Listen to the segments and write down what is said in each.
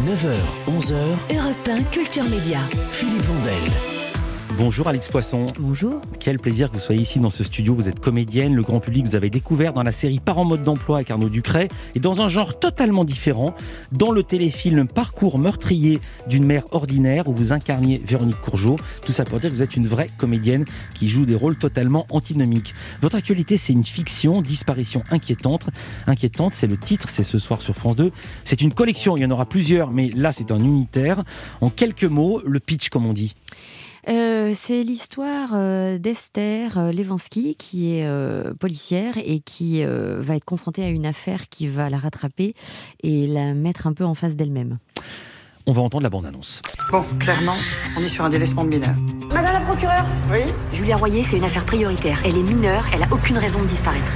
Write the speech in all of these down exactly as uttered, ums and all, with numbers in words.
neuf heures, onze heures, Europe un Culture Média, Philippe Vandel. Bonjour Alix Poisson. Bonjour. Quel plaisir que vous soyez ici dans ce studio. Vous êtes comédienne, le grand public vous avez découvert dans la série Par en mode d'emploi avec Arnaud Ducret et dans un genre totalement différent, dans le téléfilm Parcours meurtrier d'une mère ordinaire où vous incarniez Véronique Courgeot. Tout ça pour dire que vous êtes une vraie comédienne qui joue des rôles totalement antinomiques. Votre actualité, c'est une fiction, Disparition inquiétante. Inquiétante, c'est le titre, c'est ce soir sur France deux. C'est une collection, il y en aura plusieurs, mais là c'est un unitaire. En quelques mots, le pitch comme on dit. Euh, c'est l'histoire euh, d'Esther euh, Levansky, qui est euh, policière et qui euh, va être confrontée à une affaire qui va la rattraper et la mettre un peu en face d'elle-même. On va entendre la bande-annonce. Bon, clairement, on est sur un délaissement de mineur. Madame la procureure. Oui. Julia Royer, c'est une affaire prioritaire. Elle est mineure, elle a aucune raison de disparaître.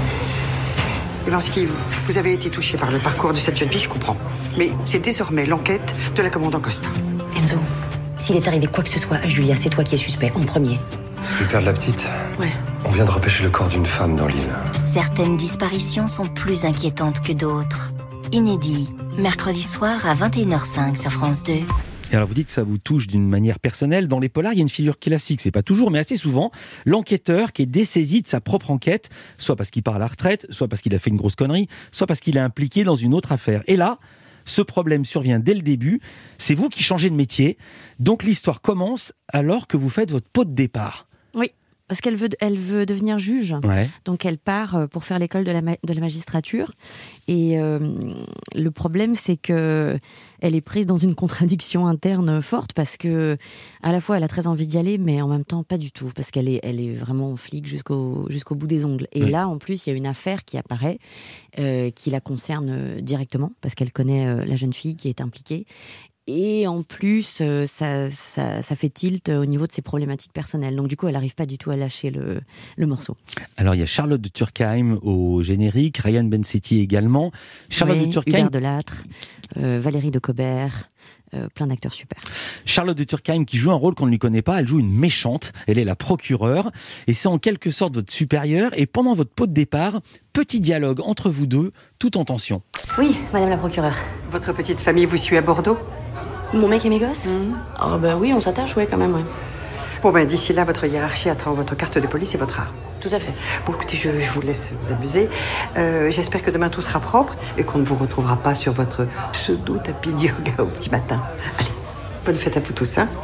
Levansky, vous avez été touché par le parcours de cette jeune fille, je comprends. Mais c'est désormais l'enquête de la commandant Costa. Enzo, s'il est arrivé quoi que ce soit à Julia, c'est toi qui es suspect, en premier. C'est le père de la petite. Ouais. On vient de repêcher le corps d'une femme dans l'île. Certaines disparitions sont plus inquiétantes que d'autres. Inédit, mercredi soir à vingt et une heures cinq sur France deux. Et alors vous dites que ça vous touche d'une manière personnelle. Dans les polars, il y a une figure classique, c'est pas toujours, mais assez souvent, l'enquêteur qui est dessaisi de sa propre enquête, soit parce qu'il part à la retraite, soit parce qu'il a fait une grosse connerie, soit parce qu'il est impliqué dans une autre affaire. Et là, ce problème survient dès le début, c'est vous qui changez de métier, donc l'histoire commence alors que vous faites votre pot de départ. Oui, parce qu'elle veut, elle veut devenir juge, Ouais. donc elle part pour faire l'école de la, ma- de la magistrature. Et euh, le problème, c'est que elle est prise dans une contradiction interne forte parce que, à la fois, elle a très envie d'y aller, mais en même temps, pas du tout, parce qu'elle est, elle est vraiment flic jusqu'au, jusqu'au bout des ongles. Et Oui. là, en plus, il y a une affaire qui apparaît, euh, qui la concerne euh, directement, parce qu'elle connaît euh, la jeune fille qui est impliquée. Et en plus, euh, ça, ça, ça fait tilt au niveau de ses problématiques personnelles. Donc du coup, elle n'arrive pas du tout à lâcher le, le morceau. Alors il y a Charlotte de Turckheim au générique, Ryan Bensetti également. Charlotte Oui, de Turckheim, Hubert Delattre, euh, Valérie de Cobert, euh, plein d'acteurs super. Charlotte de Turckheim qui joue un rôle qu'on ne lui connaît pas, elle joue une méchante, elle est la procureure, et c'est en quelque sorte votre supérieure, et pendant votre pot de départ, petit dialogue entre vous deux, tout en tension. Oui, madame la procureure. Votre petite famille vous suit à Bordeaux? Mon mec et mes gosses Ah bah oui, on s'attache, ouais, quand même, ouais. Bon ben d'ici là, votre hiérarchie attend votre carte de police et votre arme. Tout à fait. Bon écoutez, je, je vous laisse vous amuser. Euh, j'espère que demain tout sera propre et qu'on ne vous retrouvera pas sur votre pseudo tapis de yoga au petit matin. Allez, bonne fête à vous tous, hein.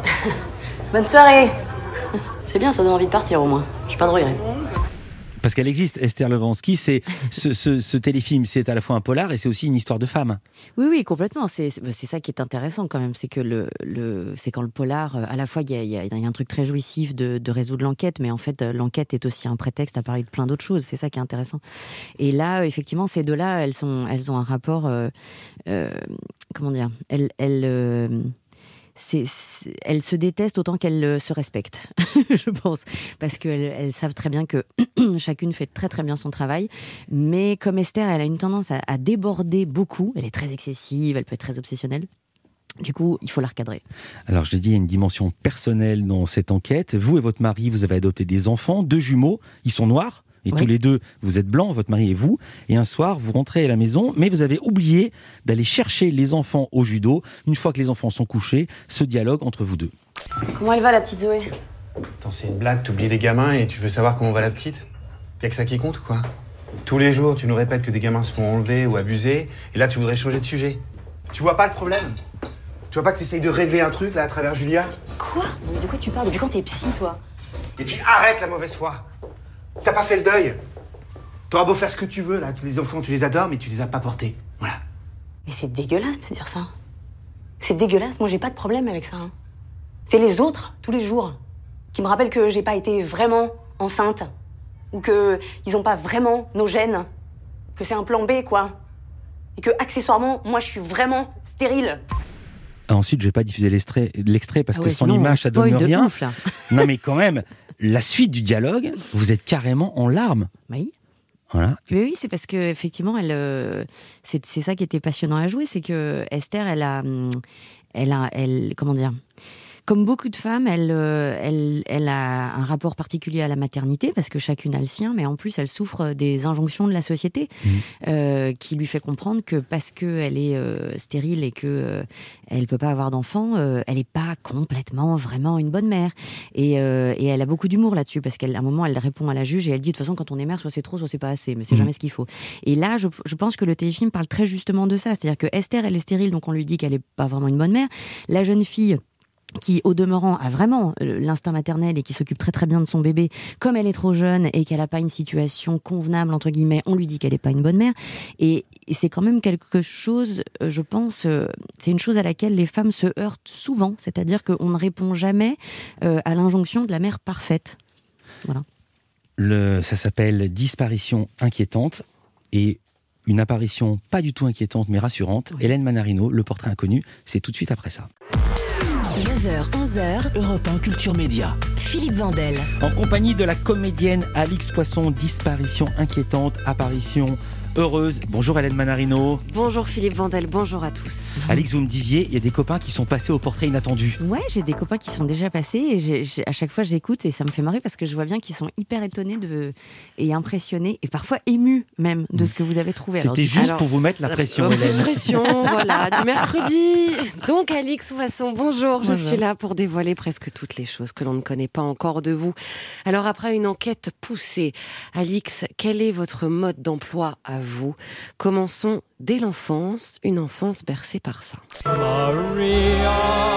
Bonne soirée. C'est bien, ça donne envie de partir au moins. J'ai pas de regrets. Parce qu'elle existe, Esther Levansky, c'est, ce, ce, ce téléfilm, c'est à la fois un polar et c'est aussi une histoire de femme. Oui, oui, complètement. C'est, c'est c'est ça qui est intéressant quand même. C'est que le, le, c'est quand le polar, à la fois, il y a, il y a, il y a un truc très jouissif de, de résoudre l'enquête, mais en fait, l'enquête est aussi un prétexte à parler de plein d'autres choses. C'est ça qui est intéressant. Et là, effectivement, ces deux-là, elles, sont, elles ont un rapport... Euh, euh, comment dire Elles... elles euh, C'est, c'est, elles se détestent autant qu'elles se respectent, je pense, parce qu'elles elles savent très bien que chacune fait très très bien son travail, mais comme Esther, elle a une tendance à, à déborder beaucoup, elle est très excessive, elle peut être très obsessionnelle, du coup, il faut la recadrer. Alors, je l'ai dit, il y a une dimension personnelle dans cette enquête. Vous et votre mari, vous avez adopté des enfants, deux jumeaux, ils sont noirs. Et Oui. tous les deux, vous êtes blancs, votre mari et vous. Et un soir, vous rentrez à la maison, mais vous avez oublié d'aller chercher les enfants au judo. Une fois que les enfants sont couchés, ce dialogue entre vous deux. Comment elle va, la petite Zoé? Attends, c'est une blague, t'oublies les gamins et tu veux savoir comment va la petite? Y'a que ça qui compte ou quoi? Tous les jours, tu nous répètes que des gamins se font enlever ou abuser, et là, tu voudrais changer de sujet. Tu vois pas le problème? Tu vois pas que t'essayes de régler un truc, là, à travers Julia? Quoi? Mais de quoi tu parles? Depuis quand t'es psy, toi? Et puis arrête la mauvaise foi! T'as pas fait le deuil! T'auras beau faire ce que tu veux, là, les enfants, tu les adores, mais tu les as pas portés. Voilà. Mais c'est dégueulasse de dire ça. C'est dégueulasse, moi j'ai pas de problème avec ça. hein. C'est les autres, tous les jours, qui me rappellent que j'ai pas été vraiment enceinte. Ou que ils ont pas vraiment nos gènes. Que c'est un plan B, quoi. Et que, accessoirement, moi je suis vraiment stérile. Ensuite, je vais pas diffuser l'extrait, l'extrait parce Ah que ouais, sans sinon, on l'image, ça donne spoil de rien. ouf, là. Non, mais quand même, la suite du dialogue, vous êtes carrément en larmes. Oui. Voilà. Oui, oui, c'est parce que effectivement, elle, euh, c'est, c'est ça qui était passionnant à jouer, c'est que Esther, elle a, hum, elle a, elle, comment dire, comme beaucoup de femmes, elle, euh, elle, elle a un rapport particulier à la maternité, parce que chacune a le sien, mais en plus, elle souffre des injonctions de la société, mmh. euh, qui lui fait comprendre que parce qu'elle est euh, stérile et qu'elle euh, ne peut pas avoir d'enfant, euh, elle n'est pas complètement, vraiment une bonne mère. Et, euh, et elle a beaucoup d'humour là-dessus, parce qu'à un moment, elle répond à la juge et elle dit, de toute façon, quand on est mère, soit c'est trop, soit c'est pas assez, mais c'est mmh. jamais ce qu'il faut. Et là, je, je pense que le téléfilm parle très justement de ça, c'est-à-dire que Esther, elle est stérile, donc on lui dit qu'elle n'est pas vraiment une bonne mère. La jeune fille qui, au demeurant, a vraiment l'instinct maternel et qui s'occupe très très bien de son bébé, comme elle est trop jeune et qu'elle n'a pas une situation convenable, entre guillemets, on lui dit qu'elle n'est pas une bonne mère. Et, et c'est quand même quelque chose, je pense, euh, c'est une chose à laquelle les femmes se heurtent souvent, c'est-à-dire qu'on ne répond jamais euh, à l'injonction de la mère parfaite. Voilà. Le, ça s'appelle Disparition inquiétante, et une apparition pas du tout inquiétante mais rassurante. Oui. Hélène Manarino, Le portrait inconnu, c'est tout de suite après ça. neuf heures, onze heures, Europe un Culture Média. Philippe Vandel. En compagnie de la comédienne Alix Poisson, Disparition inquiétante, apparition heureuse. Bonjour Hélène Manarino. Bonjour Philippe Vandel, bonjour à tous. Alix, vous me disiez, il y a des copains qui sont passés au portrait inattendu. Ouais, j'ai des copains qui sont déjà passés et j'ai, j'ai, à chaque fois j'écoute et ça me fait marrer parce que je vois bien qu'ils sont hyper étonnés de, et impressionnés et parfois émus même de ce que vous avez trouvé. C'était alors, juste alors, pour vous mettre la pression, euh, Hélène. Pression, voilà, du mercredi. Donc Alix Poisson, bonjour, bonjour. Je suis là pour dévoiler presque toutes les choses que l'on ne connaît pas encore de vous. Alors après une enquête poussée, Alix, quel est votre mode d'emploi à vous ? Commençons dès l'enfance, une enfance bercée par ça. Maria,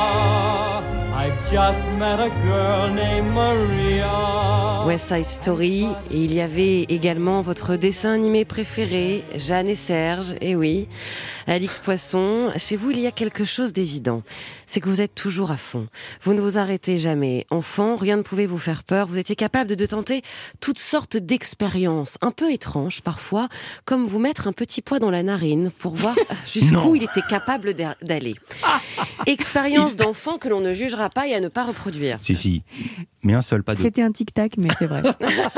I've just met a girl named Maria. West Side Story, et il y avait également votre dessin animé préféré, Jeanne et Serge, et oui, Alix Poisson, chez vous il y a quelque chose d'évident, c'est que vous êtes toujours à fond, vous ne vous arrêtez jamais. Enfant, rien ne pouvait vous faire peur, vous étiez capable de, de tenter toutes sortes d'expériences, un peu étranges parfois, comme vous mettre un petit poids dans la narine pour voir jusqu'où il était capable d'aller. Expérience d'enfant que l'on ne jugera pas et à ne pas reproduire. Si, si, mais un seul, pas deux. C'était un tic-tac, mais c'est vrai.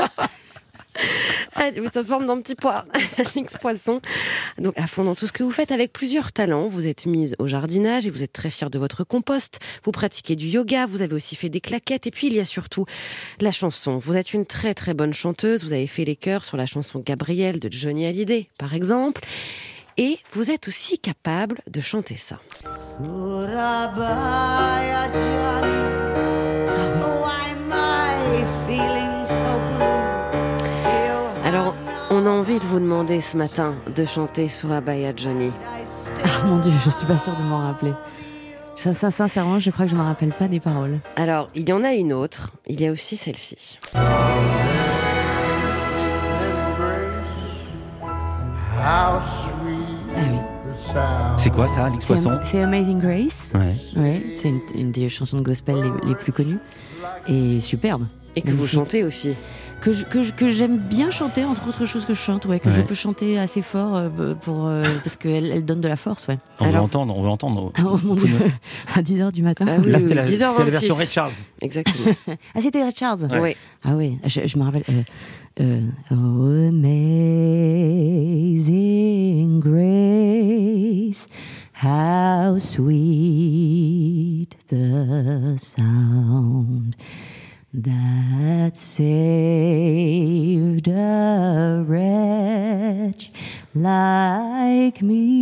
Ça forme d'un petit pois, Alix Poisson. Donc à fond dans tout ce que vous faites avec plusieurs talents. Vous êtes mise au jardinage et vous êtes très fière de votre compost. Vous pratiquez du yoga, vous avez aussi fait des claquettes. Et puis il y a surtout la chanson. Vous êtes une très très bonne chanteuse. Vous avez fait les chœurs sur la chanson Gabrielle de Johnny Hallyday, par exemple. Et vous êtes aussi capable de chanter ça. Alors, on a envie de vous demander ce matin de chanter Surabaya Johnny. Ah mon Dieu, je suis pas sûre de m'en rappeler. Ça, ça, sincèrement, je crois que je me rappelle pas des paroles. Alors, il y en a une autre. Il y a aussi celle-ci. Ah oui. C'est quoi ça, Alix Poisson ? C'est Amazing Grace. Ouais. Ouais, c'est une, une des chansons de gospel les, les plus connues. Et superbe. Et que vous chantez aussi. Que, je, que, je, que j'aime bien chanter, entre autres choses que je chante, ouais, que ouais. je peux chanter assez fort euh, pour, euh, parce qu'elle elle donne de la force. Ouais. On Alors, veut entendre, on veut entendre. Ah, oh mon Dieu, à dix heures du matin. Ah oui, Là, c'était, oui, la, dix heures vingt-six. c'était la version Ray Charles. Exactement. Ah, c'était Ray Charles. Ouais. Oui. Ah oui, je, je me rappelle. Euh, euh, oh, amazing grace, how sweet the sound that saved a wretch like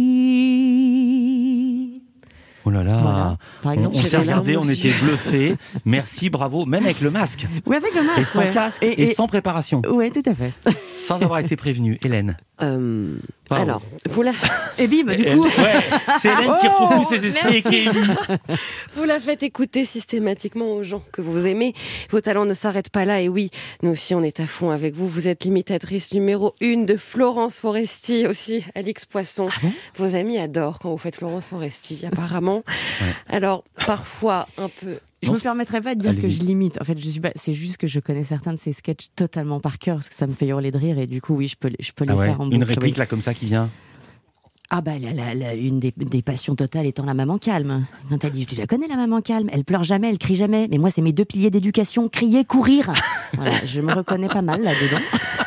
me. Oh là là, voilà. Par exemple, on, on s'est regardé, on était bluffés. Merci, bravo, même avec le masque. Oui, avec le masque. Et sans ouais. casque et, et, et sans préparation. Oui, tout à fait. Sans avoir été prévenu. Hélène. Euh, alors, vous la... Et bim, du coup. Ouais, c'est Hélène oh, qui retrouve plus ses esprits merci. Et qui est émue. Vous la faites écouter systématiquement aux gens que vous aimez. Vos talents ne s'arrêtent pas là. Et oui, nous aussi, on est à fond avec vous. Vous êtes l'imitatrice numéro une de Florence Foresti aussi, Alix Poisson. Ah bon ? Vos amis adorent quand vous faites Florence Foresti, apparemment. Ouais. Alors, parfois, un peu... Je ne me permettrais pas de dire Allez-y. que je l'imite. En fait, je suis pas. C'est juste que je connais certains de ces sketchs totalement par cœur parce que ça me fait hurler de rire et du coup, oui, je peux, je peux les ah ouais, faire en boucle. Une réplique oui. là comme ça qui vient. Ah bah la, la, la, une des, des passions totales étant la maman calme. Quand elle dit, tu la connais la maman calme, elle pleure jamais, elle crie jamais. Mais moi, c'est mes deux piliers d'éducation, crier, courir. Voilà, je me reconnais pas mal là-dedans.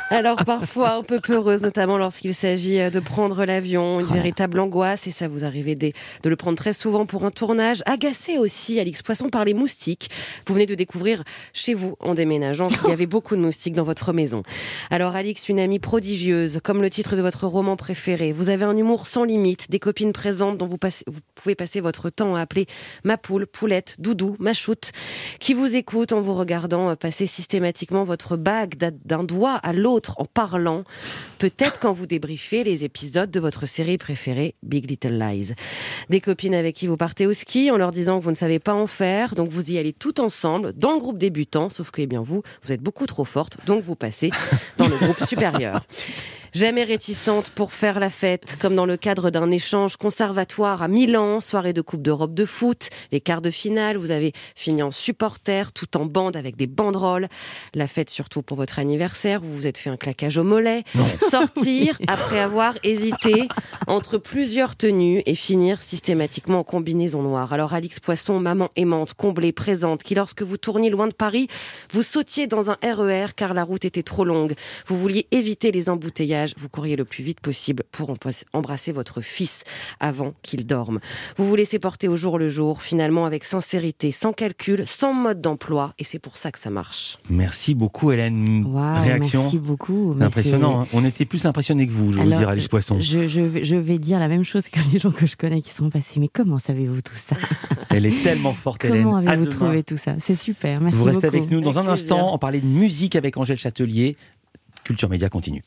Alors parfois un peu peureuse, notamment lorsqu'il s'agit de prendre l'avion, une Oh. véritable angoisse, et ça vous arrivez de, de le prendre très souvent pour un tournage. Agacé aussi, Alix Poisson, par les moustiques. Vous venez de découvrir chez vous, en déménageant, qu'il y avait beaucoup de moustiques dans votre maison. Alors Alix, une amie prodigieuse, comme le titre de votre roman préféré. Vous avez un humour sans limite, des copines présentes dont vous, passez, vous pouvez passer votre temps à appeler ma poule, poulette, doudou, ma choute, qui vous écoute en vous regardant passer systématiquement votre bague d'un doigt à l'autre en parlant, peut-être quand vous débriefez les épisodes de votre série préférée, Big Little Lies. Des copines avec qui vous partez au ski en leur disant que vous ne savez pas en faire, donc vous y allez tout ensemble, dans le groupe débutant, sauf que eh bien, vous, vous êtes beaucoup trop forte, donc vous passez dans le groupe supérieur. Jamais réticente pour faire la fête, comme dans le cadre d'un échange conservatoire à Milan, soirée de Coupe d'Europe de foot, les quarts de finale, vous avez fini en supporter, tout en bande avec des banderoles. La fête surtout pour votre anniversaire, vous vous êtes fait un claquage au mollet. Non. Sortir après avoir hésité entre plusieurs tenues et finir systématiquement en combinaison noire. Alors Alix Poisson, maman aimante, comblée, présente, qui lorsque vous tourniez loin de Paris, vous sautiez dans un R E R car la route était trop longue. Vous vouliez éviter les embouteillages. Vous courriez le plus vite possible pour embrasser votre fils avant qu'il dorme. Vous vous laissez porter au jour le jour, finalement avec sincérité, sans calcul, sans mode d'emploi, et c'est pour ça que ça marche. Merci beaucoup, Hélène. Wow, Réaction. Merci beaucoup. C'est impressionnant. Hein. On était plus impressionnés que vous, je vais vous dire, Alix Poisson. Je, je, vais, je vais dire la même chose que les gens que je connais qui sont passés. Mais comment savez-vous tout ça? Elle est tellement forte, Hélène. Comment avez-vous trouvé tout ça? C'est super. Merci vous beaucoup. Vous restez avec nous dans avec un plaisir. instant. On parlait de musique avec Angèle Châtelier. Culture Média continue.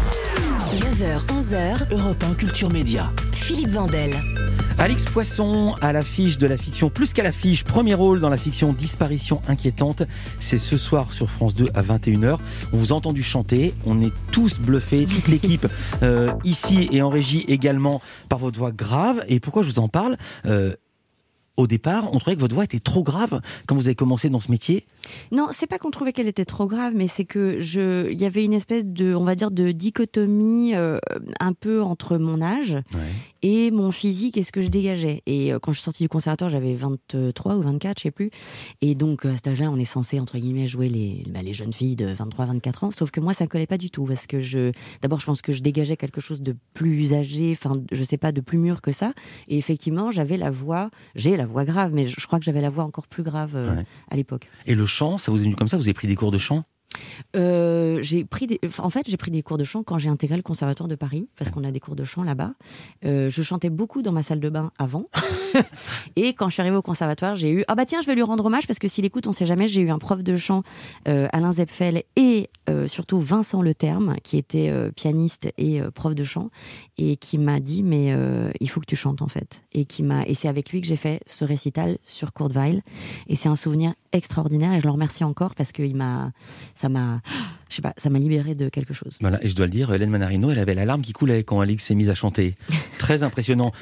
neuf heures, onze heures, Europe un Culture Média. Philippe Vandel. Alix Poisson à l'affiche de la fiction, plus qu'à l'affiche, premier rôle dans la fiction Disparition inquiétante. C'est ce soir sur France deux à vingt et une heures. On vous a entendu chanter, on est tous bluffés, toute l'équipe euh, ici et en régie également par votre voix grave. Et pourquoi je vous en parle euh, Au départ, on trouvait que votre voix était trop grave quand vous avez commencé dans ce métier. Non, c'est pas qu'on trouvait qu'elle était trop grave, mais c'est que je, il y avait une espèce de, on va dire, de dichotomie euh, un peu entre mon âge Ouais. et mon physique et ce que je dégageais. Et euh, quand je suis sortie du conservatoire, j'avais vingt-trois ou vingt-quatre, je sais plus. Et donc à cet âge-là, on est censé entre guillemets jouer les, bah, les jeunes filles de vingt-trois, vingt-quatre ans. Sauf que moi, ça collait pas du tout parce que je, d'abord, je pense que je dégageais quelque chose de plus âgé, enfin, je sais pas, de plus mûr que ça. Et effectivement, j'avais la voix, j'ai la voix grave, mais je crois que j'avais la voix encore plus grave euh, Ouais. à l'époque. Et le chant, ça vous est venu comme ça? Vous avez pris des cours de chant? Euh, j'ai pris des, en fait, j'ai pris des cours de chant quand j'ai intégré le Conservatoire de Paris, parce qu'on a des cours de chant là-bas. Euh, je chantais beaucoup dans ma salle de bain avant. Et quand je suis arrivée au Conservatoire, j'ai eu... Ah bah tiens, je vais lui rendre hommage, parce que s'il écoute, on sait jamais, j'ai eu un prof de chant, euh, Alain Zepfel, et euh, surtout Vincent Leterme, qui était euh, pianiste et euh, prof de chant, et qui m'a dit, mais euh, il faut que tu chantes, en fait. Et, qui m'a... et c'est avec lui que j'ai fait ce récital sur Courteweil. Et c'est un souvenir extraordinaire, et je le remercie encore, parce qu'il m'a... ça m'a, je sais pas, ça m'a libérée de quelque chose. Voilà, et je dois le dire, Hélène Manarino, elle avait la larme qui coulait quand Alix s'est mise à chanter. Très impressionnant.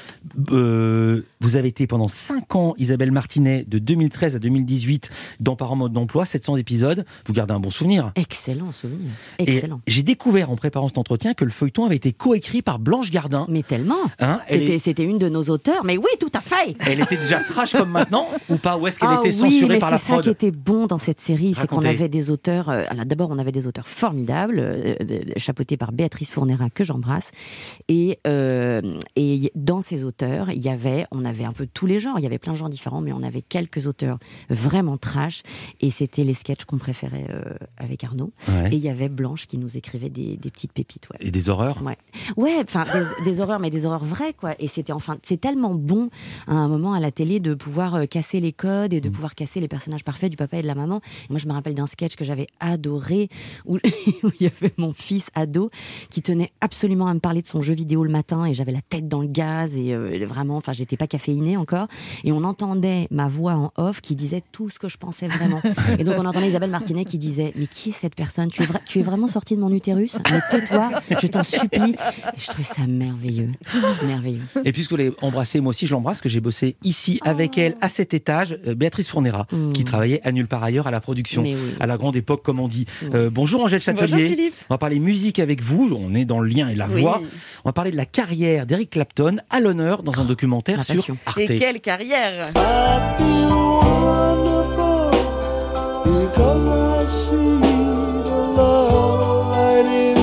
Euh, vous avez été pendant cinq ans, Isabelle Martinet, de deux mille treize à deux mille dix-huit, dans Par en mode d'emploi, sept cents épisodes. Vous gardez un bon souvenir. Excellent souvenir. Excellent. Et j'ai découvert en préparant cet entretien que le feuilleton avait été coécrit par Blanche Gardin. Mais tellement. Hein, elle c'était, est... c'était une de nos auteurs. Mais oui, tout à fait. Elle était déjà trash comme maintenant ou pas? Ou est-ce qu'elle ah, était censurée oui, mais par la c'est prod? ça qui était bon dans cette série, c'est Racontez. qu'on avait des auteurs. Euh, alors d'abord, on avait des auteurs formidables, euh, chapeautés par Béatrice Fournera que j'embrasse. Et euh, et dans ces auteurs, il y avait, on avait un peu tous les genres. Il y avait plein de genres différents, mais on avait quelques auteurs vraiment trash. Et c'était les sketchs qu'on préférait euh, avec Arnaud. Ouais. Et il y avait Blanche qui nous écrivait des, des petites pépites. Ouais. Et des horreurs. Ouais, ouais, enfin des, des horreurs, mais des horreurs vraies, quoi. Et c'était enfin, c'est tellement bon à un moment à la télé de pouvoir euh, casser les codes et de pouvoir casser les personnages parfaits du papa et de la maman. Et moi, je me rappelle d'un sketch que j'avais adoré où, où il y avait mon fils ado qui tenait absolument à me parler de son jeu vidéo le matin et j'avais la tête dans le gaz et euh, vraiment, enfin, j'étais pas caféinée encore. Et on entendait ma voix en off qui disait tout ce que je pensais vraiment. Et donc on entendait Isabelle Martinet qui disait mais qui est cette personne? Tu es, vra- tu es vraiment sortie de mon utérus? Mais tais-toi, je t'en supplie. Et je trouvais ça merveilleux, merveilleux. Et puisque vous l'avez embrassée, moi aussi je l'embrasse, que j'ai bossé ici avec elle à cet étage, euh, Béatrice Fournera, Mmh. qui travaillait à nulle part ailleurs à la production, Mais oui. à la grande époque comme on dit. Euh, bonjour Angèle Châtelier. Bonjour Philippe. On va parler musique avec vous, on est dans le lien et la Oui. voix. On va parler de la carrière d'Eric Clapton à l'honneur dans un documentaire ma sur passion. Arte. Et quelle carrière! Because I see the love light in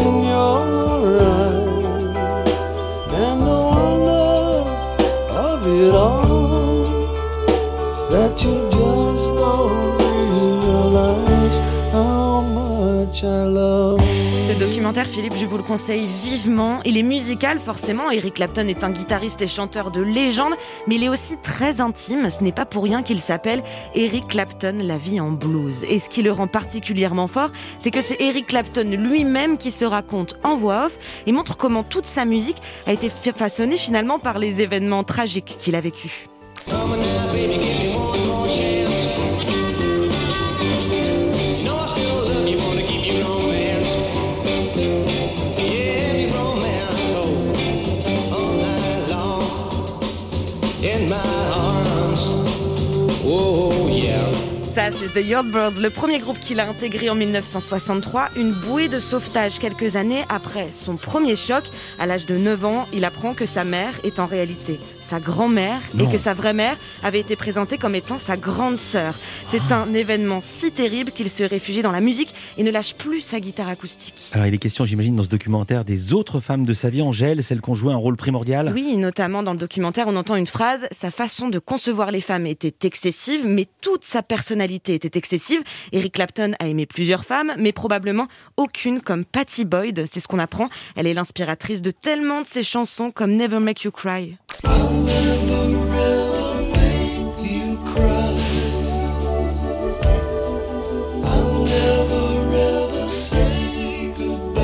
it all that you just don't realize how much I love. Ce documentaire, Philippe, je vous le conseille vivement. Il est musical, forcément. Eric Clapton est un guitariste et chanteur de légende, mais il est aussi très intime. Ce n'est pas pour rien qu'il s'appelle Eric Clapton, la vie en blues. Et ce qui le rend particulièrement fort, c'est que c'est Eric Clapton lui-même qui se raconte en voix off et montre comment toute sa musique a été façonnée finalement par les événements tragiques qu'il a vécus. Ça, c'est The Yardbirds, le premier groupe qu'il a intégré en dix-neuf cent soixante-trois, une bouée de sauvetage quelques années après son premier choc. À l'âge de neuf ans, il apprend que sa mère est en réalité sa grand-mère non. et que sa vraie mère avait été présentée comme étant sa grande sœur. C'est ah. un événement si terrible qu'il se réfugie dans la musique et ne lâche plus sa guitare acoustique. Alors il est question, j'imagine, dans ce documentaire des autres femmes de sa vie, Angèle, celles qui ont joué un rôle primordial. Oui, notamment dans le documentaire, on entend une phrase, sa façon de concevoir les femmes était excessive, mais toute sa personnalité était excessive. Eric Clapton a aimé plusieurs femmes, mais probablement aucune comme Pattie Boyd, c'est ce qu'on apprend. Elle est l'inspiratrice de tellement de ses chansons comme Never Make You Cry. I'll never ever make you cry. I'll never ever say goodbye.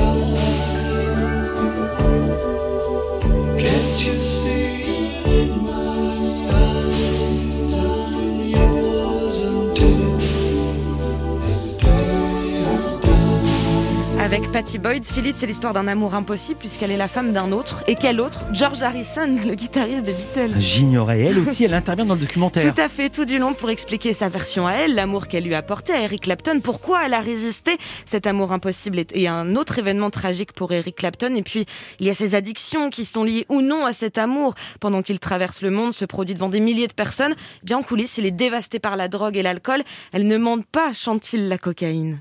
Can't you see in my eyes I'm yours until the day I die. Avec Pattie Boyd, Philippe, c'est l'histoire d'un amour impossible puisqu'elle est la femme d'un autre. Et quel autre ? George Harrison, le guitariste des Beatles. J'ignorais. Elle aussi, elle intervient dans le documentaire. Tout à fait, tout du long pour expliquer sa version à elle, l'amour qu'elle lui a apporté à Eric Clapton, pourquoi elle a résisté. Cet amour impossible est un autre événement tragique pour Eric Clapton. Et puis, il y a ses addictions qui sont liées ou non à cet amour. Pendant qu'il traverse le monde, se produit devant des milliers de personnes. Bien en coulisses, il est dévasté par la drogue et l'alcool. Elle ne mente pas, chante-t-il, la cocaïne.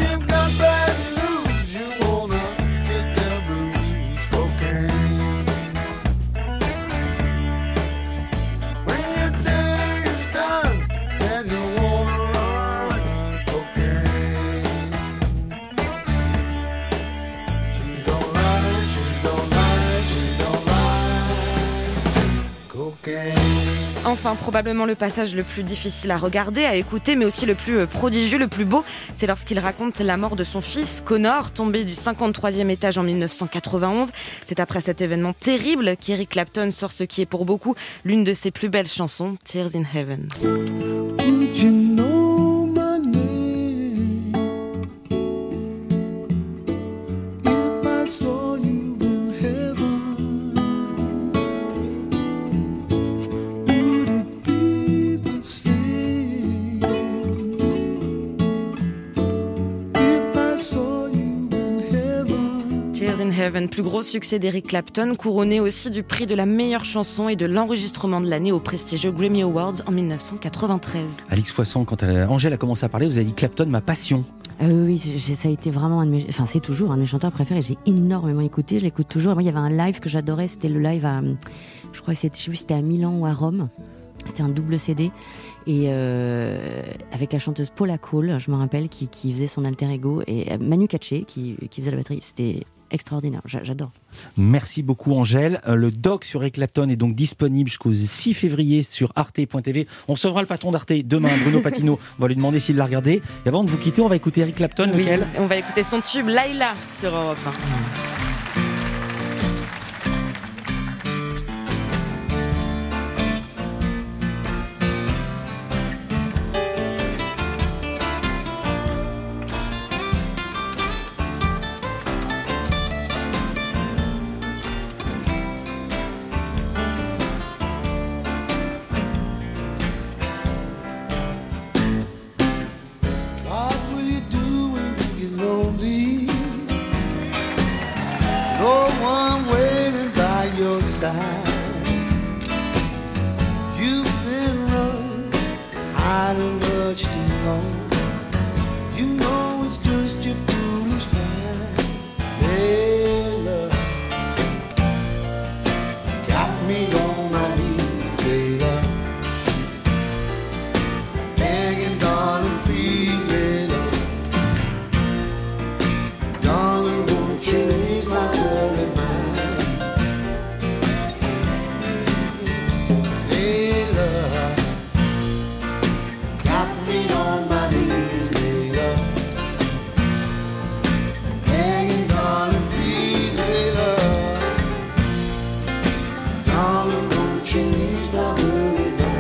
Enfin, probablement le passage le plus difficile à regarder, à écouter, mais aussi le plus prodigieux, le plus beau, c'est lorsqu'il raconte la mort de son fils, Connor, tombé du cinquante-troisième étage en dix-neuf cent quatre-vingt-onze. C'est après cet événement terrible qu'Eric Clapton sort ce qui est pour beaucoup l'une de ses plus belles chansons, Tears in Heaven. You know my name. If I saw you in heaven, would it be the same? If I saw you in heaven. Tears in Heaven, plus gros succès d'Eric Clapton, couronné aussi du prix de la meilleure chanson et de l'enregistrement de l'année au prestigieux Grammy Awards en dix-neuf cent quatre-vingt-treize. Alix Poisson, quand elle, Angèle a commencé à parler, vous avez dit Clapton, ma passion. Euh, oui, j'ai, ça a été vraiment un de mes, enfin c'est toujours un de mes chanteurs préférés. J'ai énormément écouté, je l'écoute toujours. Et moi, il y avait un live que j'adorais, c'était le live à, je crois que c'était, je sais plus, c'était à Milan ou à Rome. C'était un double C D et euh, avec la chanteuse Paula Cole, je me rappelle, qui, qui faisait son alter ego, et Manu Katché qui, qui faisait la batterie. C'était extraordinaire, j'adore. Merci beaucoup Angèle. Le doc sur Eric Clapton est donc disponible jusqu'au six février sur arte point t v. On recevra le patron d'Arte demain, Bruno Patino. On va lui demander s'il l'a regardé. Et avant de vous quitter, on va écouter Eric Clapton. Oui, lequel ? On va écouter son tube Laila sur Europe un. What will you do when you get lonely? trees are really down.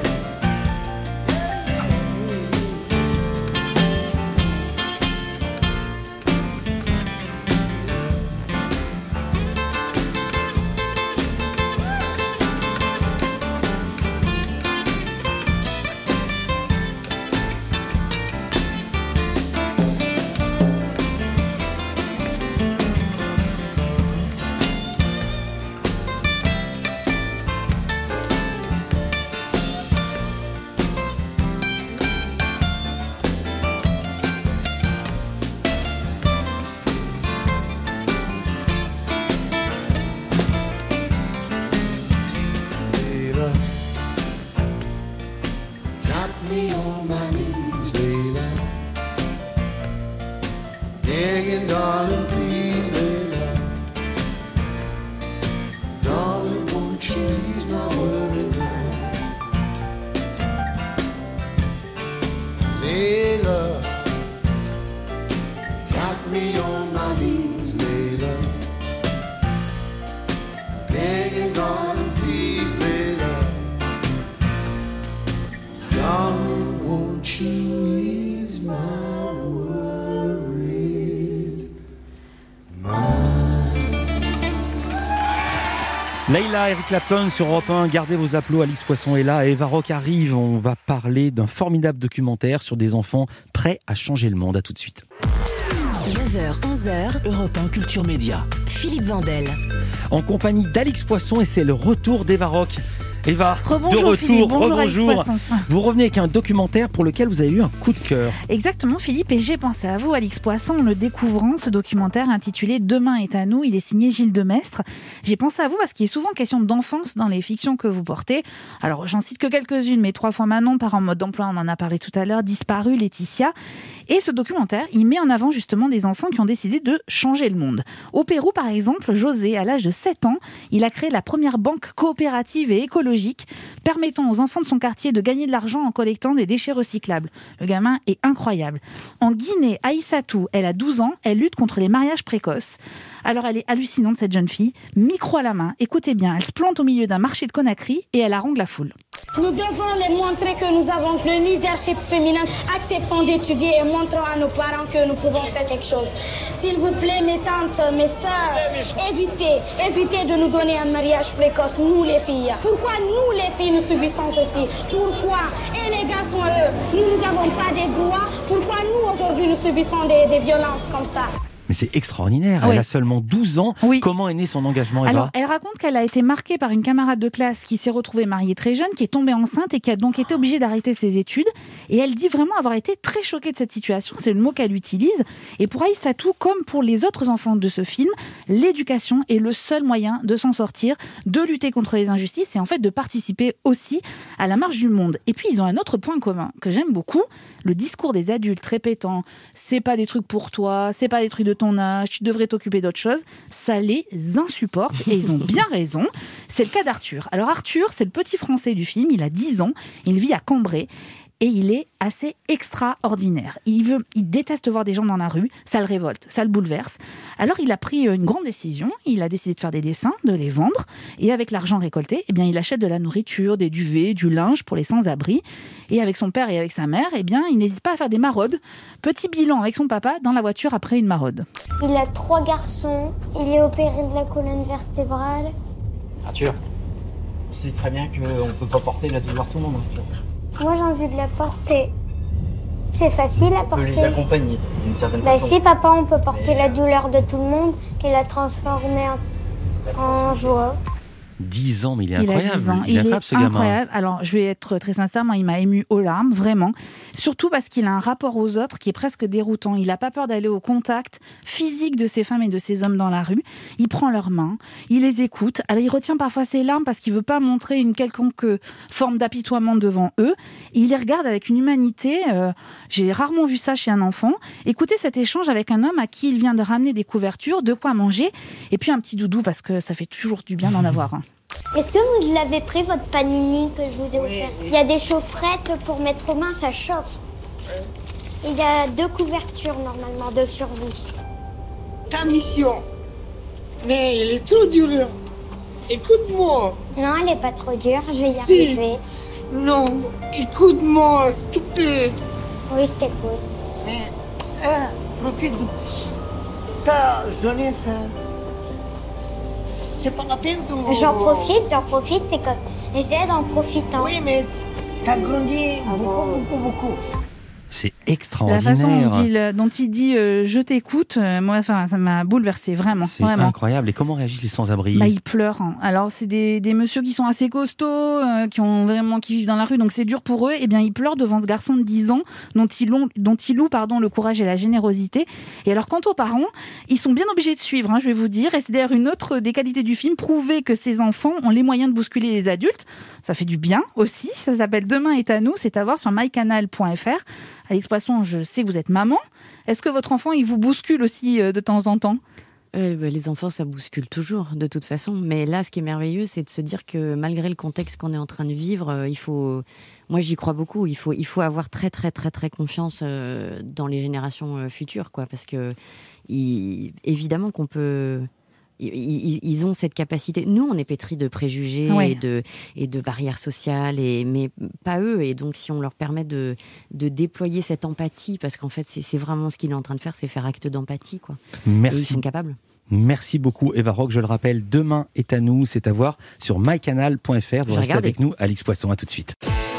Leila, Eric Clapton sur Europe un, gardez vos applaudissements, Alix Poisson est là, Eva Rock arrive, on va parler d'un formidable documentaire sur des enfants prêts à changer le monde, à tout de suite. neuf heures, onze heures, Europe un Culture Média. Philippe Vandel. En compagnie d'Alix Poisson et c'est le retour d'Eva Rock. Eva, rebonjour, de retour, Philippe, bonjour, rebonjour. Vous revenez avec un documentaire pour lequel vous avez eu un coup de cœur. Exactement, Philippe, et j'ai pensé à vous, Alix Poisson, en le découvrant, ce documentaire intitulé Demain est à nous. Il est signé Gilles Demestre. J'ai pensé à vous parce qu'il est souvent question d'enfance dans les fictions que vous portez. Alors, j'en cite que quelques-unes, mais Trois fois Manon, Parents en mode d'emploi, on en a parlé tout à l'heure, Disparu, Laetitia. Et ce documentaire, il met en avant justement des enfants qui ont décidé de changer le monde. Au Pérou, par exemple, José, à l'âge de sept ans, il a créé la première banque coopérative et écologique permettant aux enfants de son quartier de gagner de l'argent en collectant des déchets recyclables. Le gamin est incroyable. En Guinée, Aïssatou, elle a douze ans, elle lutte contre les mariages précoces. Alors elle est hallucinante cette jeune fille, micro à la main, écoutez bien, elle se plante au milieu d'un marché de Conakry et elle harangue la foule. Nous devons les montrer que nous avons le leadership féminin, acceptons d'étudier et montrons à nos parents que nous pouvons faire quelque chose. S'il vous plaît, mes tantes, mes sœurs, évitez, évitez de nous donner un mariage précoce, nous les filles. Pourquoi nous les filles nous subissons ceci? Pourquoi? Et les garçons, eux, nous n'avons pas des droits. Pourquoi nous aujourd'hui nous subissons des, des violences comme ça? Mais c'est extraordinaire, oui. Elle a seulement douze ans. Oui. Comment est né son engagement, Eva? Alors, elle raconte qu'elle a été marquée par une camarade de classe qui s'est retrouvée mariée très jeune, qui est tombée enceinte et qui a donc été obligée d'arrêter ses études. Et elle dit vraiment avoir été très choquée de cette situation, c'est le mot qu'elle utilise. Et pour Aïssatou, comme pour les autres enfants de ce film, l'éducation est le seul moyen de s'en sortir, de lutter contre les injustices et en fait de participer aussi à la marche du monde. Et puis, ils ont un autre point commun que j'aime beaucoup, le discours des adultes répétant « c'est pas des trucs pour toi, c'est pas des trucs de ton âge, tu devrais t'occuper d'autre chose », ça les insupporte et ils ont bien raison. C'est le cas d'Arthur. Alors Arthur, c'est le petit français du film, il a dix ans, il vit à Cambrai et il est assez extraordinaire. Il veut, il déteste voir des gens dans la rue, ça le révolte, ça le bouleverse. Alors il a pris une grande décision, il a décidé de faire des dessins, de les vendre, et avec l'argent récolté, eh bien, il achète de la nourriture, des duvets, du linge pour les sans-abri. Et avec son père et avec sa mère, eh bien, il n'hésite pas à faire des maraudes. Petit bilan avec son papa dans la voiture après une maraude. Il a trois garçons, il est opéré de la colonne vertébrale. Arthur, on sait très bien qu'on ne peut pas porter la douleur tout le monde, Arthur. Moi, j'ai envie de la porter. C'est facile à porter. On peut les accompagner d'une certaine bah, façon. Si, papa, on peut porter Mais... la douleur de tout le monde et la transformer en, en joie. dix ans, mais il est il incroyable. A dix ans. Il, il est incroyable, ce gamin. Incroyable. Alors, je vais être très sincère, moi, il m'a ému aux larmes, vraiment. Surtout parce qu'il a un rapport aux autres qui est presque déroutant. Il n'a pas peur d'aller au contact physique de ces femmes et de ces hommes dans la rue. Il prend leurs mains, il les écoute. Alors, il retient parfois ses larmes parce qu'il ne veut pas montrer une quelconque forme d'apitoiement devant eux. Et il les regarde avec une humanité. Euh, j'ai rarement vu ça chez un enfant. Écoutez cet échange avec un homme à qui il vient de ramener des couvertures, de quoi manger, et puis un petit doudou parce que ça fait toujours du bien d'en avoir un. Est-ce que vous l'avez pris, votre panini que je vous ai offert? Oui, oui. Il y a des chaufferettes pour mettre aux mains, ça chauffe. Il y a deux couvertures, normalement, de survie. Ta mission, mais elle est trop dure. écoute-moi. Non, elle est pas trop dure, je vais y Si. arriver. Non, écoute-moi, s'il te plaît. Oui, je t'écoute. Hein, hein, profite de ta jeunesse. C'est pas la peine de... J'en profite, j'en profite, c'est que j'aide en profitant. Oui, mais t'as grandi beaucoup, beaucoup, beaucoup. C'est La extraordinaire. façon dont il, dont il dit euh, je t'écoute, euh, moi, enfin, ça m'a bouleversé vraiment. C'est vraiment. incroyable. Et comment réagissent les sans-abri? Bah, ils pleurent. Hein. Alors, c'est des, des messieurs qui sont assez costauds, euh, qui ont vraiment qui vivent dans la rue, donc c'est dur pour eux. Eh bien, ils pleurent devant ce garçon de dix ans dont ils, ont, dont ils louent pardon, le courage et la générosité. Et alors, quant aux parents, ils sont bien obligés de suivre, hein, je vais vous dire. Et c'est d'ailleurs une autre des qualités du film, prouver que ces enfants ont les moyens de bousculer les adultes. Ça fait du bien aussi. Ça s'appelle Demain est à nous. C'est à voir sur my canal point f r. Alix Poisson, je sais que vous êtes maman. Est-ce que votre enfant, il vous bouscule aussi euh, de temps en temps ? Euh, bah, les enfants, ça bouscule toujours, de toute façon. Mais là, ce qui est merveilleux, c'est de se dire que malgré le contexte qu'on est en train de vivre, euh, il faut. Moi, j'y crois beaucoup. Il faut, il faut avoir très, très, très, très confiance euh, dans les générations euh, futures, quoi. Parce que, il... évidemment, qu'on peut. Ils, ils ont cette capacité. Nous, on est pétris de préjugés Ouais. et, de, et de barrières sociales, et, mais pas eux. Et donc, si on leur permet de, de déployer cette empathie, parce qu'en fait, c'est, c'est vraiment ce qu'il est en train de faire, c'est faire acte d'empathie, quoi. Merci. Et ils sont capables. Merci beaucoup Eva Rock. Je le rappelle, Demain est à nous. C'est à voir sur my canal point f r. Vous Je restez regardais. avec nous, Alix Poisson. À tout de suite.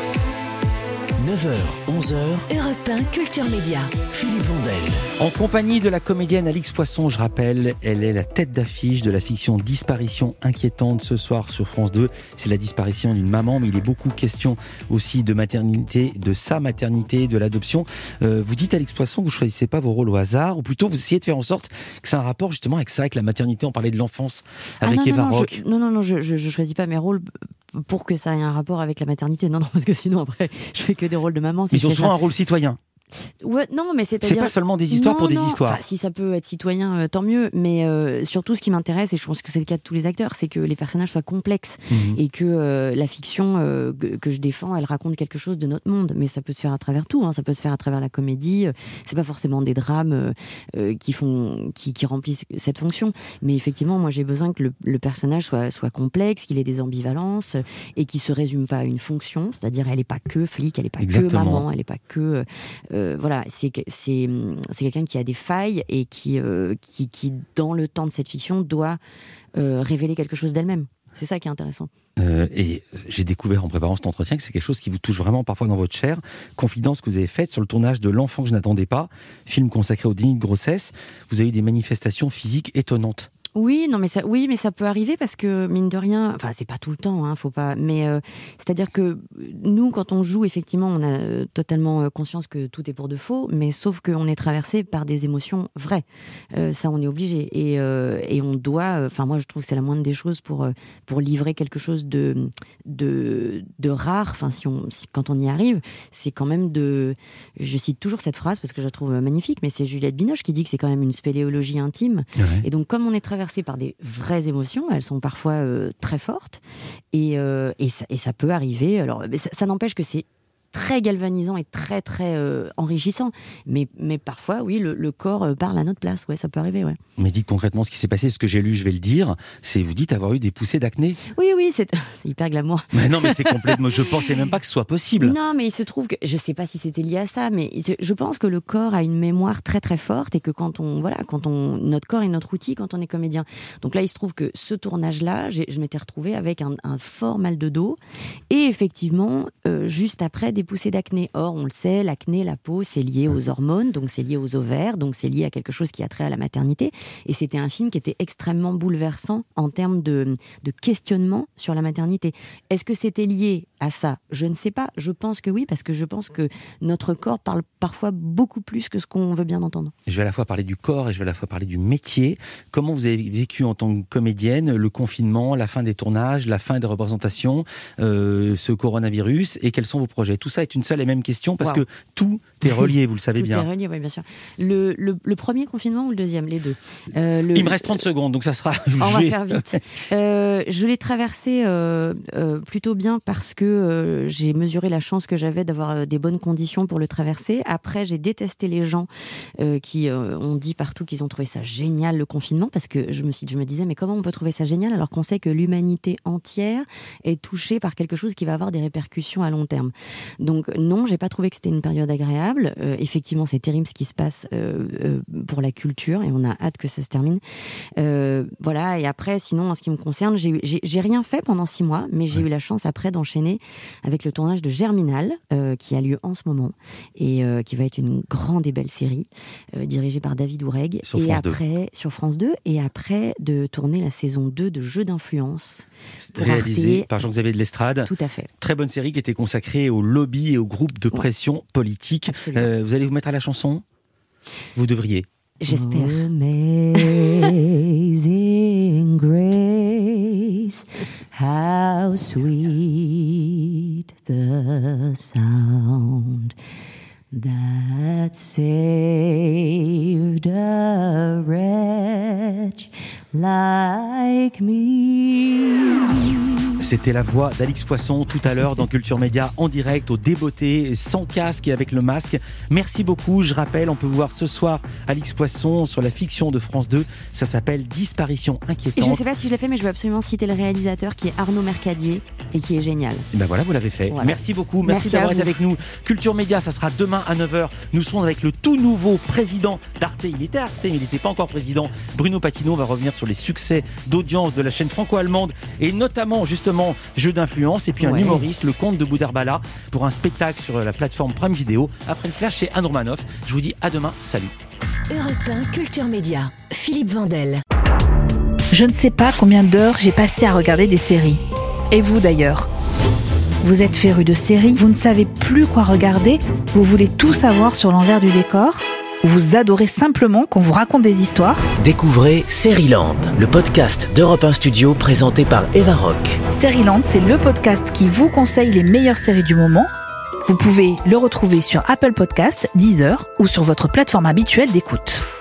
neuf heures, onze heures, Europe un Culture Média. Philippe Vandel. En compagnie de la comédienne Alix Poisson, je rappelle, elle est la tête d'affiche de la fiction Disparition inquiétante ce soir sur France deux. C'est la disparition d'une maman, mais il est beaucoup question aussi de maternité, de sa maternité, de l'adoption. Euh, vous dites, Alix Poisson, que vous ne choisissez pas vos rôles au hasard, ou plutôt vous essayez de faire en sorte que c'est un rapport justement avec ça, avec la maternité. On parlait de l'enfance avec ah non, Eva non, non, Rock. je, non, non, non, je, je, je choisis pas mes rôles pour que ça ait un rapport avec la maternité. Non, non, parce que sinon après, je fais que des rôles de maman. Si Mais je ils ont fais souvent ça. un rôle citoyen. Ouais, non, mais c'est-à-dire... C'est pas seulement des histoires Non, pour des non. histoires. Enfin, si ça peut être citoyen, euh, tant mieux. Mais euh, surtout, ce qui m'intéresse, et je pense que c'est le cas de tous les acteurs, c'est que les personnages soient complexes Mhm. et que euh, la fiction euh, que, que je défends, elle raconte quelque chose de notre monde. Mais ça peut se faire à travers tout. Hein. Ça peut se faire à travers la comédie. Euh, C'est pas forcément des drames euh, euh, qui font, qui, qui remplissent cette fonction. Mais effectivement, moi, j'ai besoin que le, le personnage soit, soit complexe, qu'il ait des ambivalences euh, et qu'il se résume pas à une fonction. C'est-à-dire, elle est pas que flic, elle est pas Exactement. que maman, elle est pas que euh, voilà. C'est que c'est c'est quelqu'un qui a des failles et qui, euh, qui, qui, dans le temps de cette fiction, doit euh, révéler quelque chose d'elle-même. C'est ça qui est intéressant. Euh, et j'ai découvert en préparant cet entretien que c'est quelque chose qui vous touche vraiment parfois dans votre chair. Confidence que vous avez faite sur le tournage de L'enfant que je n'attendais pas, film consacré au déni de grossesse. Vous avez eu des manifestations physiques étonnantes. Oui, non, mais ça, oui, mais ça peut arriver parce que mine de rien, enfin c'est pas tout le temps, hein, faut pas. Mais euh, c'est-à-dire que nous, quand on joue, effectivement, on a euh, totalement conscience que tout est pour de faux, mais sauf qu'on est traversé par des émotions vraies. Euh, ça, on est obligé et euh, et on doit. Enfin, moi, je trouve que c'est la moindre des choses pour euh, pour livrer quelque chose de de de rare. Enfin, si on si, quand on y arrive, c'est quand même de. Je cite toujours cette phrase parce que je la trouve magnifique, mais c'est Juliette Binoche qui dit que c'est quand même une spéléologie intime. Ouais. Et donc, comme on est traversé par des vraies émotions, elles sont parfois euh, très fortes, et, euh, et, ça, et ça peut arriver. Alors, ça, ça n'empêche que c'est très galvanisant et très très euh, enrichissant, mais, mais parfois, oui, le, le corps euh, parle à notre place. Ouais, ça peut arriver, ouais. Mais dites concrètement ce qui s'est passé, ce que j'ai lu, je vais le dire. C'est vous dites avoir eu des poussées d'acné. Oui, oui, c'est, c'est hyper glamour. Mais non, mais c'est complètement. Je pensais même pas que ce soit possible. Non, mais il se trouve que je sais pas si c'était lié à ça, mais il se- je pense que le corps a une mémoire très très forte et que quand on voilà, quand on notre corps est notre outil quand on est comédien. Donc là, il se trouve que ce tournage-là, j'ai, je m'étais retrouvée avec un, un fort mal de dos et effectivement euh, juste après des poussées d'acné. Or, on le sait, l'acné, la peau, c'est lié aux hormones, donc c'est lié aux ovaires, donc c'est lié à quelque chose qui a trait à la maternité. Et c'était un film qui était extrêmement bouleversant en termes de, de questionnement sur la maternité. Est-ce que c'était lié à ça ? Je ne sais pas. Je pense que oui, parce que je pense que notre corps parle parfois beaucoup plus que ce qu'on veut bien entendre. Je vais à la fois parler du corps et je vais à la fois parler du métier. Comment vous avez vécu en tant que comédienne le confinement, la fin des tournages, la fin des représentations, euh, ce coronavirus, et quels sont vos projets ? Tout ça est une seule et même question parce wow. que tout est relié, vous le savez tout bien. Tout est relié, oui, bien sûr. Le, le, le premier confinement ou le deuxième, les deux. Euh, le, Il me reste trente secondes, donc ça sera jugé. On va faire vite. Euh, je l'ai traversé euh, euh, plutôt bien parce que euh, j'ai mesuré la chance que j'avais d'avoir euh, des bonnes conditions pour le traverser. Après, j'ai détesté les gens euh, qui euh, ont dit partout qu'ils ont trouvé ça génial, le confinement, parce que je me, suis, je me disais, mais comment on peut trouver ça génial alors qu'on sait que l'humanité entière est touchée par quelque chose qui va avoir des répercussions à long terme. Donc non, j'ai pas trouvé que c'était une période agréable. Euh, effectivement, c'est terrible ce qui se passe euh, euh, pour la culture et on a hâte que ça se termine. Euh, voilà, et après, sinon, en ce qui me concerne, j'ai, j'ai, j'ai rien fait pendant six mois, mais j'ai ouais. eu la chance après d'enchaîner avec le tournage de Germinal, euh, qui a lieu en ce moment et euh, qui va être une grande et belle série euh, dirigée par David Oureg. Sur et France après, deux. Sur France deux, et après de tourner la saison deux de Jeux d'influence. Réalisé Arte. par Jean-Xavier de L'Estrade. Tout à fait. Très bonne série qui était consacrée au lobby et aux groupes de pression ouais. politique. Euh, vous allez vous mettre à la chanson ? Vous devriez. J'espère. Amazing grace, how sweet the sound that saved a wretch like me. C'était la voix d'Alix Poisson tout à l'heure dans Culture Média en direct, au débeauté, sans casque et avec le masque. Merci beaucoup. Je rappelle, on peut voir ce soir Alix Poisson sur la fiction de France deux. Ça s'appelle Disparition inquiétante. Et je ne sais pas si je l'ai fait, mais je veux absolument citer le réalisateur qui est Arnaud Mercadier et qui est génial. Et ben voilà, vous l'avez fait. Voilà. Merci beaucoup. Merci, Merci d'avoir été avec nous. Culture Média, ça sera demain à neuf heures. Nous serons avec le tout nouveau président d'Arte. Il était à Arte, mais il n'était pas encore président. Bruno Patino va revenir sur les succès d'audience de la chaîne franco-allemande et notamment justement Jeux d'influence et puis un ouais. humoriste, le comte de Boudarbala, pour un spectacle sur la plateforme Prime Video. Après le flash chez Anne Romanoff. Je vous dis à demain. Salut. Europe un Culture Média. Philippe Vandel. Je ne sais pas combien d'heures j'ai passé à regarder des séries. Et vous d'ailleurs ? Vous êtes féru de séries, vous ne savez plus quoi regarder, vous voulez tout savoir sur l'envers du décor ? Ou vous adorez simplement qu'on vous raconte des histoires ? Découvrez Seriland, le podcast d'Europe un Studio présenté par Eva Rock. Seriland, c'est le podcast qui vous conseille les meilleures séries du moment. Vous pouvez le retrouver sur Apple Podcasts, Deezer ou sur votre plateforme habituelle d'écoute.